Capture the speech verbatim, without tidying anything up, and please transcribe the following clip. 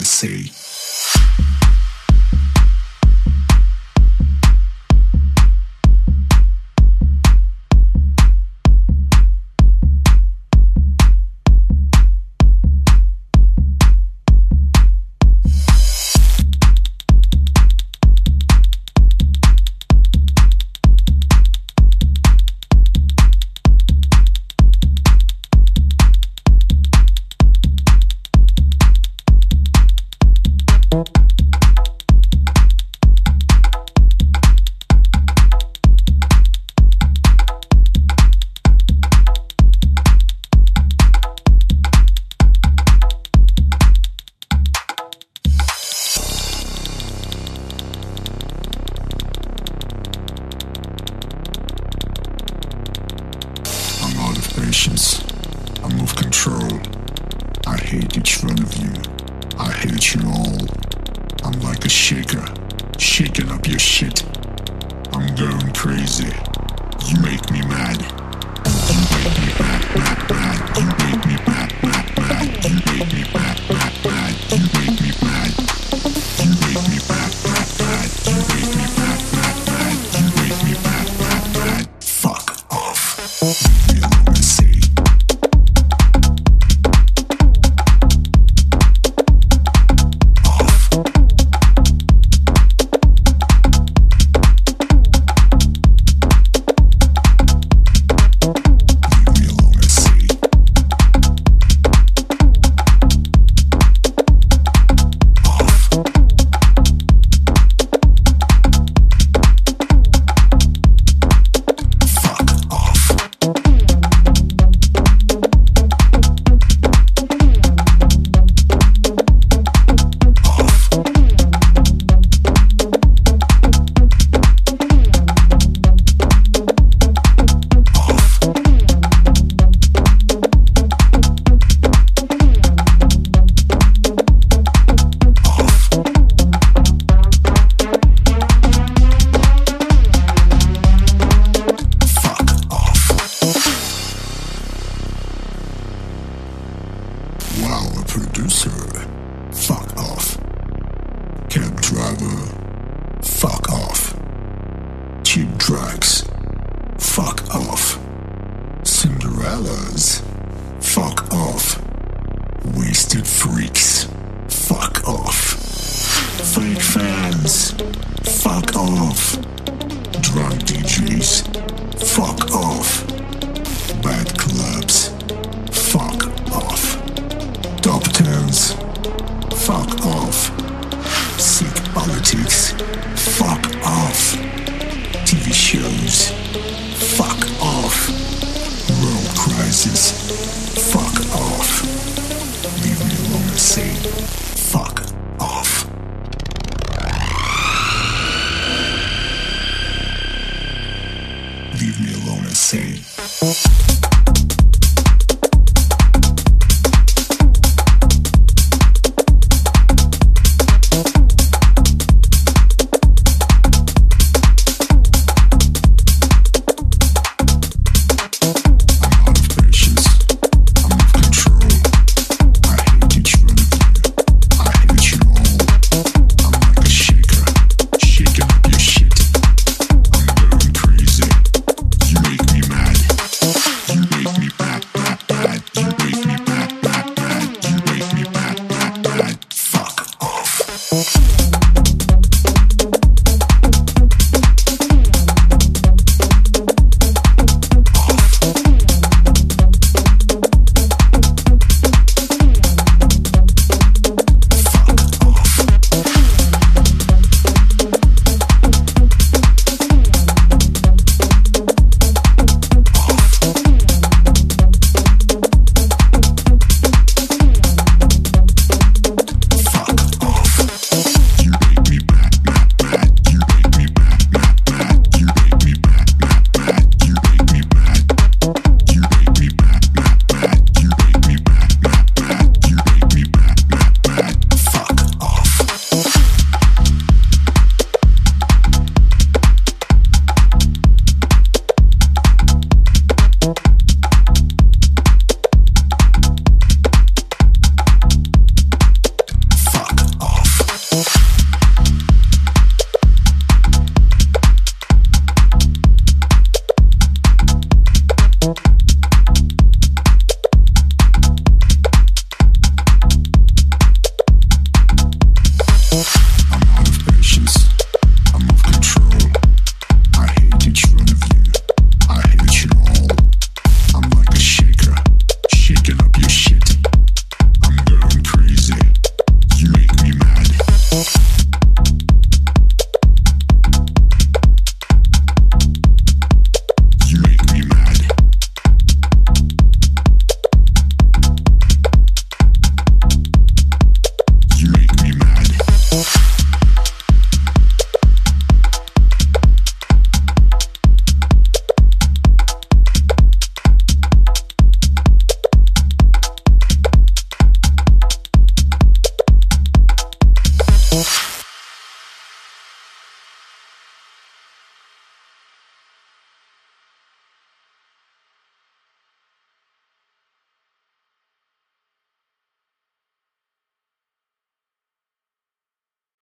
say. Patience. I move control. I hate each one of you. I hate you all. I'm like a shaker, shaking up your shit. I'm going crazy. You make me mad. You make me mad, mad, mad. You make me mad, mad, mad. You make me mad, mad, mad. You make me mad. You make me mad, mad, mad. You make me mad, mad, mad. You make me mad, mad, mad. Fuck off. Leave me alone and say. Wow, a producer, fuck off. Cab driver, fuck off. Cheap drugs, fuck off. Cinderellas, fuck off. Wasted freaks, fuck off. Fake fans, fuck off. Drunk D Js, fuck off. Bad clubs, fuck off. Top tens, fuck off. Sick politics, fuck off. T V shows, fuck off. World crisis, fuck off. Leave me alone and say, fuck off. Leave me alone and say.